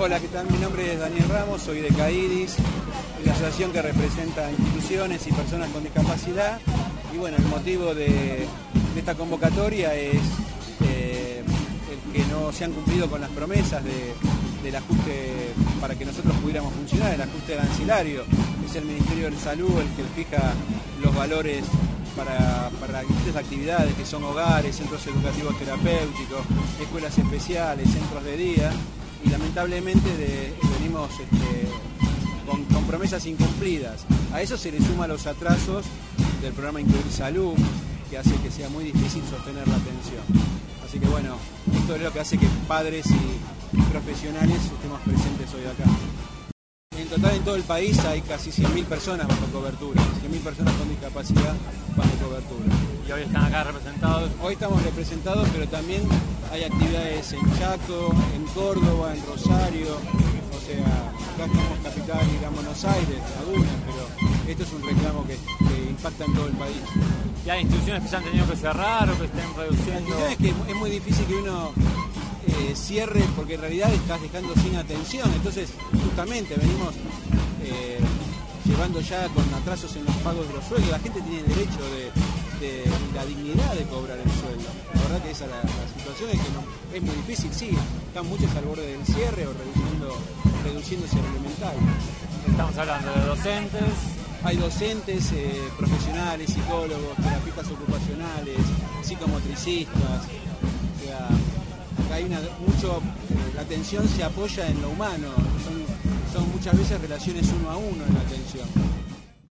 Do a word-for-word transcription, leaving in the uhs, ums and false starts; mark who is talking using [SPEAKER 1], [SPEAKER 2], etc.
[SPEAKER 1] Hola, ¿qué tal? Mi nombre es Daniel Ramos, soy de CAIDIS, la asociación que representa instituciones y personas con discapacidad. Y bueno, el motivo de, de esta convocatoria es eh, el que no se han cumplido con las promesas de, del ajuste para que nosotros pudiéramos funcionar, el ajuste arancelario. Es el Ministerio de Salud el que fija los valores para, para distintas actividades que son hogares, centros educativos terapéuticos, escuelas especiales, centros de día. Y lamentablemente de, venimos este, con, con promesas incumplidas. A eso se le suma los atrasos del programa Incluir Salud, que hace que sea muy difícil sostener la atención. Así que bueno, esto es lo que hace que padres y, y profesionales estemos presentes hoy acá. En total en todo el país hay casi cien mil personas bajo cobertura, cien mil personas con discapacidad bajo cobertura.
[SPEAKER 2] ¿Y hoy están acá representados?
[SPEAKER 1] Hoy estamos representados, pero también hay actividades en Chaco, en Córdoba, en Rosario, o sea, acá estamos capital, digamos, Buenos Aires, Laguna, pero esto es un reclamo que, que impacta en todo el país.
[SPEAKER 2] ¿Y hay instituciones que se han tenido que cerrar o que estén reduciendo?
[SPEAKER 1] La institución es que es muy difícil que uno eh, cierre, porque en realidad estás dejando sin atención, entonces justamente venimos eh, llevando ya con atrasos en los pagos de los sueldos. La gente tiene derecho de, de la dignidad de cobrar el sueldo. La verdad que esa es la, la situación, es que no, es muy difícil, sí, están muchos al borde del cierre o reduciendo, reduciéndose el elemental.
[SPEAKER 2] Estamos hablando de docentes.
[SPEAKER 1] Hay docentes, eh, profesionales, psicólogos, terapeutas ocupacionales, psicomotricistas, o sea, acá hay una, mucho, la atención se apoya en lo humano, son, son muchas veces relaciones uno a uno en la atención.